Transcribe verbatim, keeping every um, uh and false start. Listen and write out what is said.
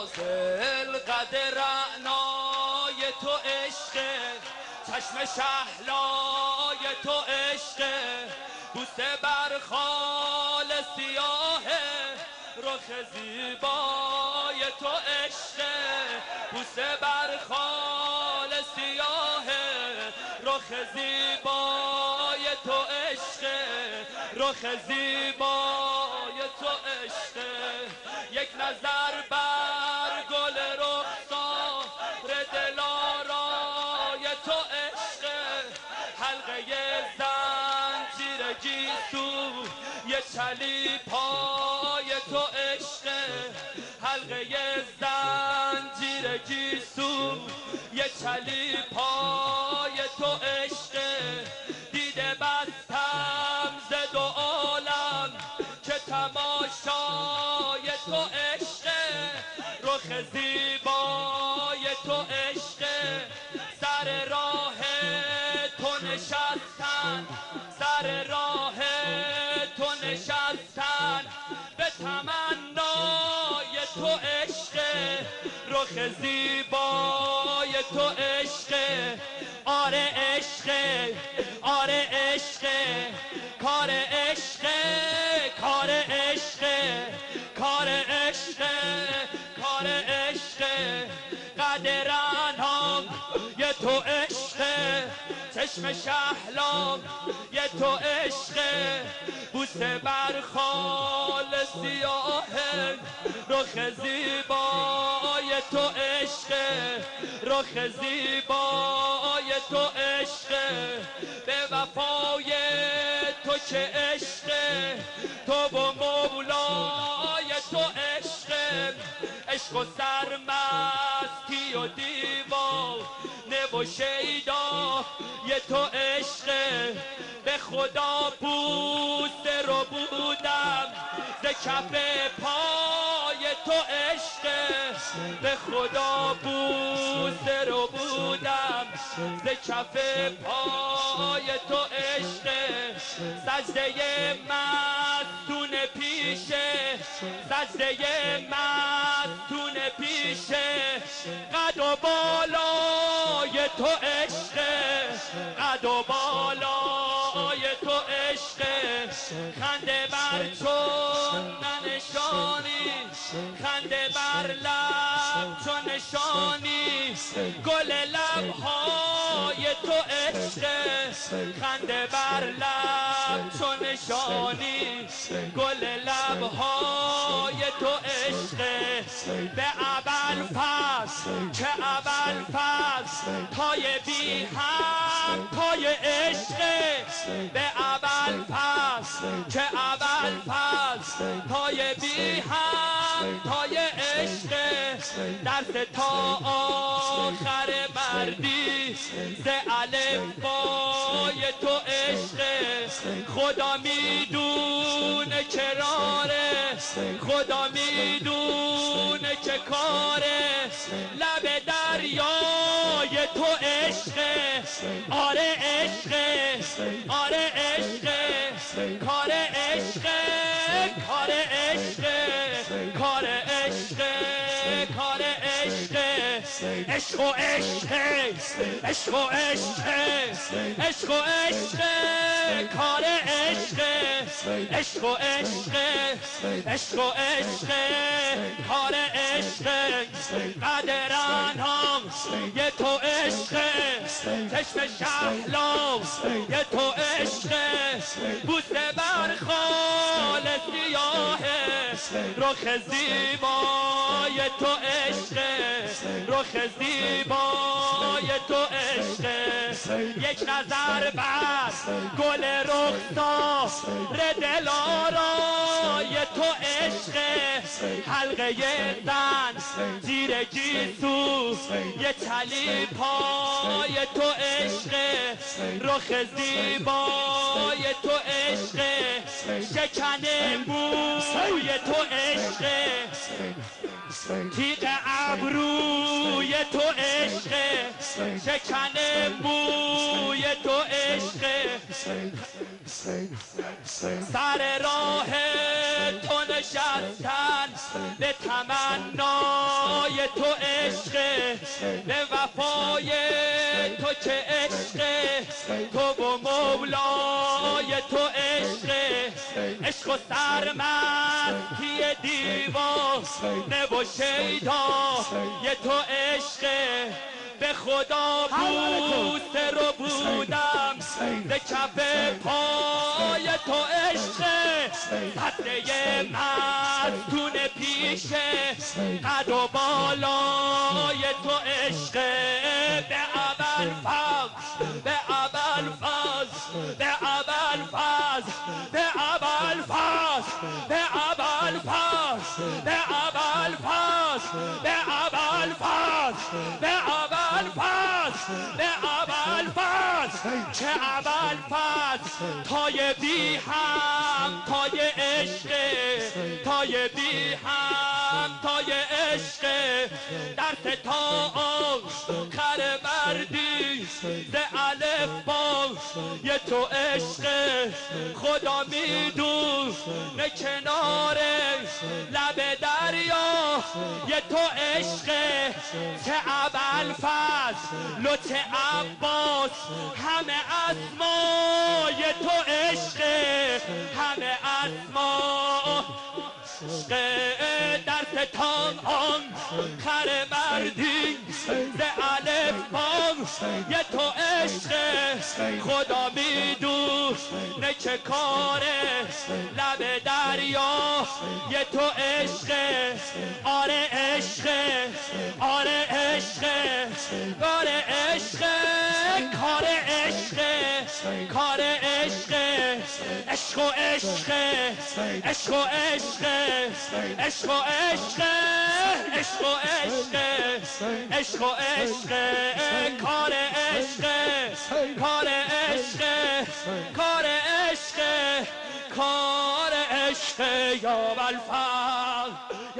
قد رعنای تو عشقه، چشم شهلای تو عشقه، بوسه بر خال سیاهه، رخ زیبای تو عشقه، بوسه بر خال سیاهه، رخ زیبای تو عشقه، رخ زیبای تو عشقه. یک نظر بر گل رخسار دلارای تو عشقه، حلقه زنجیر گیسو یه چلی پای تو عشقه، حلقه زنجیر گیسو یه چلی پای تو عشقه. دیده بستم ز دو عالم که تماشای تو عشقه، رخ زیبای تو عشقه، سر راه تو نشستن، سر راه تو نشستن، به تمنای تو عشقه، رخ زیبای تو عشقه. آره عشقه، آره عشقه، کار عشقه، کار عشقه، کار عشقه، کار عشقه. قد رعنام یه تو عشقه، چشم شهلام یه تو عشقه، بوسه بر خال سیاهه، رخ زیبای تو عشقه، رخ زیبای تو عشقه. به وفای تو که عشقه، تو و مولای تو عشقه، عشق و سرمستی و دیوانه و شیدا یه تو عشقه. به خدا بوسه رو بودم ز کف پای تو عشقه، به خدا بوسه رو بودم ز کف پای تو عشقه. سجده مستون پیشه، سجده مستون پیشه، قد و بالای تو عشقه، قد و بالای تو عشقه. خنده بر چون ننشانی، خنده بر لب چون نشانی، گل لبهای تو عشقه، خنده بر لب چون نشانی، گل لبهای تو عشقه. به اول پس که اول پس پای بی هم پای عشقه، به اول پس که اول پس پای بی هم پای عشقه. درس تا آخر مردی ز الف بای تو عشقه. خدا میدونه که راره، خدا میدونه که کاره، لب دریای تو عشقه. آره عشقه، آره عشقه، کار عشقه، کار عشقه، کار عشقه، کار عشقه. عشق و عشقه، عشق و عشقه، عشق و عشقه، کار عشقه. عشق و عشقه، عشق و عشقه، کار عشقه. قدران هم یه تو عشقه، چشم شهلام یه تو عشقه، بوسه بر خال سیاهه، رخ زیبای تو عشقه، رخ زیبای تو عشقه. یک نظر بر گل رخسار دلارای تو عشقه، حلقه زن زیر گیسو یه چلی پای تو عشقه، رخ زیبای تو عشقه، شکن موی تو عشقه، تیغ ابروی تو عشقه، شکن موی تو عشقه. سر راه تو نشستن به تمنای تو عشق، به وفای تو که عشق تو و مولای تو عشق، عشق و سرمستی دیوانه و شیدای تو عشق. به خدا بوسه رو بودم ز کف پای تو عشق، صدره مستون پیش قد و بالای تو عشق. به ابوالفضل به ابوالفضل به ابوالفضل به ابوالفضل به ابوالفضل به ابوالفضل به ابوالفضل به ابوالفضل به ابوالفضل چه ابوالفضل تای بی هم تای عشق، تای بی هم تای عشق، درس تا آخر مردی ز الف با یه تو عشق. خدا میدونه کنار لب دریا یه تو عشق، چه ابوالفضل و چه عباس همه اسمای تو عشق، همه اسما درس تان آن خر مردی ز الف با یه تو عشق. خدا میدونه چه کاره لب دریا یه تو عشق. آره عشق آره عشق آره عشق کار عشق کار عشق عشق و عشق عشق و عشق عشق و عشق عشق و عشق عشق و عشق کار عشق کار عشق کار عشق کار عشق یا ابوالفضل